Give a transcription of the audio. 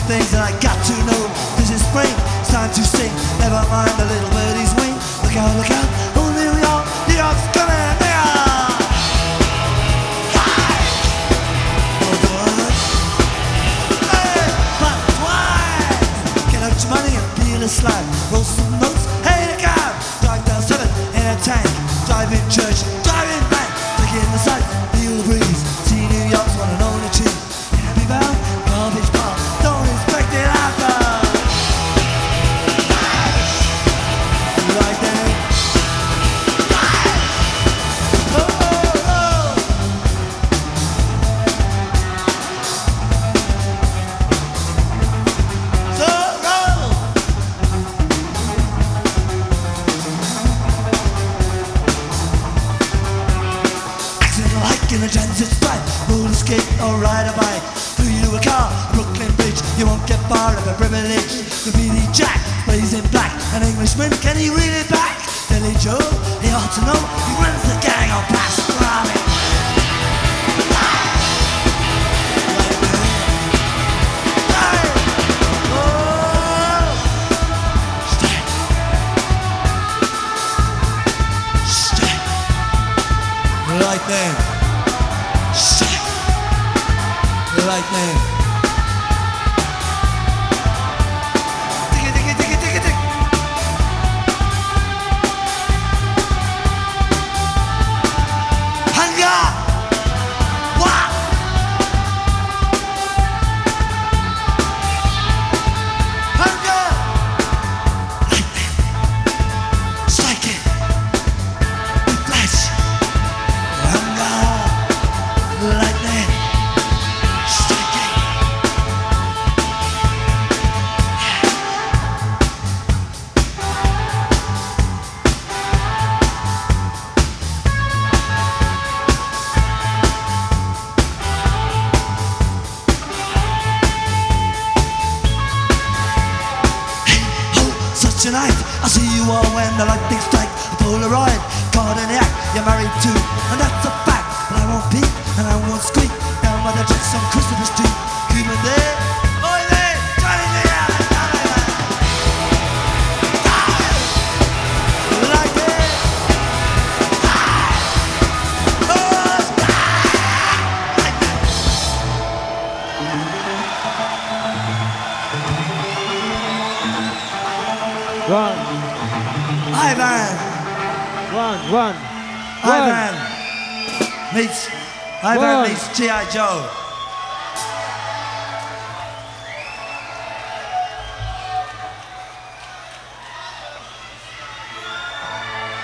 things that I got to know. This is spring, it's time to sing. Never mind the little birdie's wing. Look out, oh New York, New York's coming near. Hey, but twice. Get out your money and peel a slab. Roll some notes, hey the cab. Drive down 7 in a tank. Drive in church, drive in bank. Take in the sights, feel the breeze. See New York's one and only cheese. Happy bound, garbage bar. Don't expect it after. Like that. Oh, oh, oh. So roll. Accidental hike in a transit stripe. Roller skate or ride a bike. Through you a car, Brooklyn Bridge. You won't get far of a privilege. The BD Jack plays in black. An Englishman, can he read it back? Billy Joe, he ought to know. He runs the gang on pastrami. Lightning, shake, lightning. Digga, digga, digga, digga, digga. Hunger, what? Hunger, lightning, strike it, with flash. Lightning, striking. Hey, ho, such a night. I see you all when the lightning strike. A Polaroid, caught in the act. You're married to, and that's a fact. But I won't peek and I won't squeak down by the tracks on Christopher Street. Cuban there, oi there, Johnny there, Johnny there. Like it. Oh, Run, Ivan, run. Ivan meets G.I. Joe.